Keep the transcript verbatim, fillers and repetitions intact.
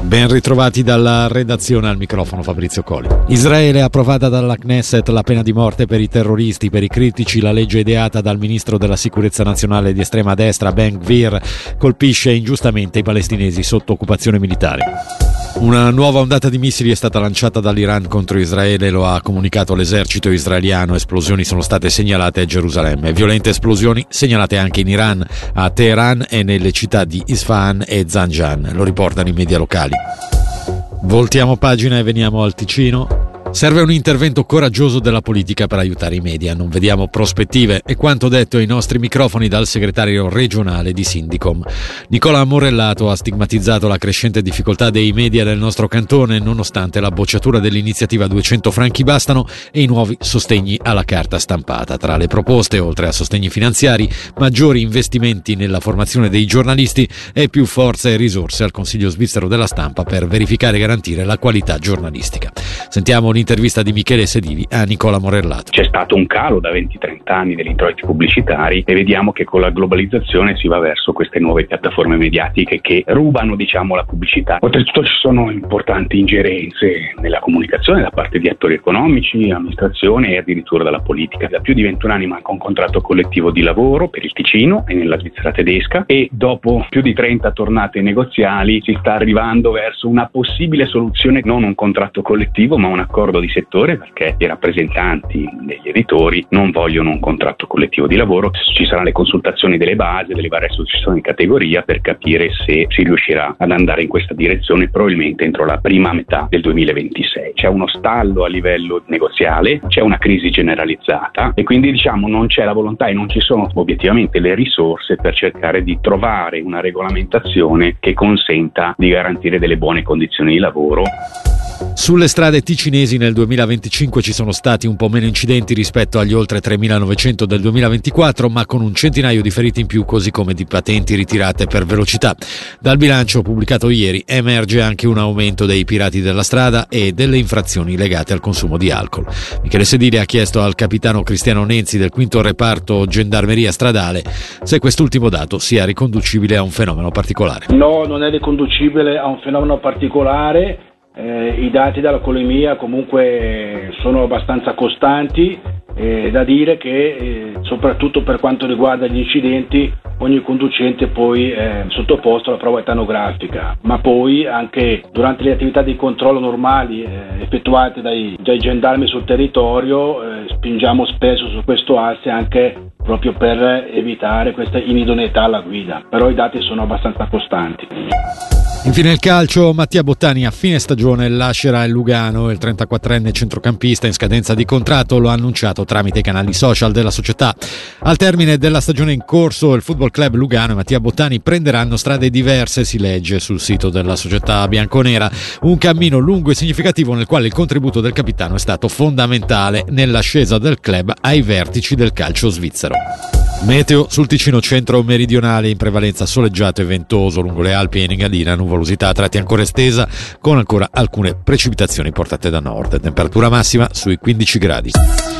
Ben ritrovati dalla redazione, al microfono Fabrizio Coli. Israele ha approvata dalla Knesset la pena di morte per i terroristi. Per i critici la legge ideata dal ministro della sicurezza nazionale di estrema destra Ben Gvir colpisce ingiustamente i palestinesi sotto occupazione militare. Una nuova ondata di missili è stata lanciata dall'Iran contro Israele, lo ha comunicato l'esercito israeliano. Esplosioni sono state segnalate a Gerusalemme. Violente esplosioni segnalate anche in Iran, a Teheran e nelle città di Isfahan e Zanjan, lo riportano i media locali. Voltiamo pagina e veniamo al Ticino. Serve un intervento coraggioso della politica per aiutare i media, non vediamo prospettive, è quanto detto ai nostri microfoni dal segretario regionale di Sindicom. Nicola Morellato ha stigmatizzato la crescente difficoltà dei media del nostro cantone, nonostante la bocciatura dell'iniziativa duecento franchi bastano e i nuovi sostegni alla carta stampata. Tra le proposte, oltre a sostegni finanziari, maggiori investimenti nella formazione dei giornalisti e più forza e risorse al Consiglio svizzero della stampa per verificare e garantire la qualità giornalistica. Sentiamo l'intervista di Michele Sedili a Nicola Morellato. C'è stato un calo da venti trenta anni degli introiti pubblicitari e vediamo che con la globalizzazione si va verso queste nuove piattaforme mediatiche che rubano, diciamo, la pubblicità. Oltretutto ci sono importanti ingerenze nella comunicazione da parte di attori economici, amministrazione e addirittura dalla politica. Da più di ventuno anni manca un contratto collettivo di lavoro per il Ticino e nella Svizzera tedesca, e dopo più di trenta tornate negoziali si sta arrivando verso una possibile soluzione, non un contratto collettivo ma un accordo di settore, perché i rappresentanti degli editori non vogliono un contratto collettivo di lavoro. Ci saranno le consultazioni delle basi, delle varie associazioni di categoria per capire se si riuscirà ad andare in questa direzione, probabilmente entro la prima metà del duemilaventisei. C'è uno stallo a livello negoziale, c'è una crisi generalizzata e quindi diciamo non c'è la volontà e non ci sono obiettivamente le risorse per cercare di trovare una regolamentazione che consenta di garantire delle buone condizioni di lavoro. Sulle strade ticinesi nel duemilaventicinque ci sono stati un po' meno incidenti rispetto agli oltre tremilanovecento del duemilaventiquattro, ma con un centinaio di feriti in più, così come di patenti ritirate per velocità. Dal bilancio pubblicato ieri emerge anche un aumento dei pirati della strada e delle infrazioni legate al consumo di alcol. Michele Sedili ha chiesto al capitano Cristiano Nenzi del quinto reparto Gendarmeria Stradale se quest'ultimo dato sia riconducibile a un fenomeno particolare. No, non è riconducibile a un fenomeno particolare. Eh, I dati dall'economia comunque sono abbastanza costanti, eh, da dire che eh, soprattutto per quanto riguarda gli incidenti ogni conducente poi è sottoposto alla prova etanografica, ma poi anche durante le attività di controllo normali eh, effettuate dai, dai gendarmi sul territorio eh, spingiamo spesso su questo asse anche proprio per evitare questa inidoneità alla guida, però i dati sono abbastanza costanti. Infine il calcio, Mattia Bottani a fine stagione lascerà il Lugano. Il trentaquattrenne centrocampista in scadenza di contratto lo ha annunciato tramite i canali social della società. Al termine della stagione in corso il Football Club Lugano e Mattia Bottani prenderanno strade diverse, si legge sul sito della società bianconera. Un cammino lungo e significativo nel quale il contributo del capitano è stato fondamentale nell'ascesa del club ai vertici del calcio svizzero. Meteo sul Ticino centro-meridionale, in prevalenza soleggiato e ventoso lungo le Alpi e in Engadina, nuvolosità a tratti ancora estesa con ancora alcune precipitazioni portate da nord, temperatura massima sui quindici gradi.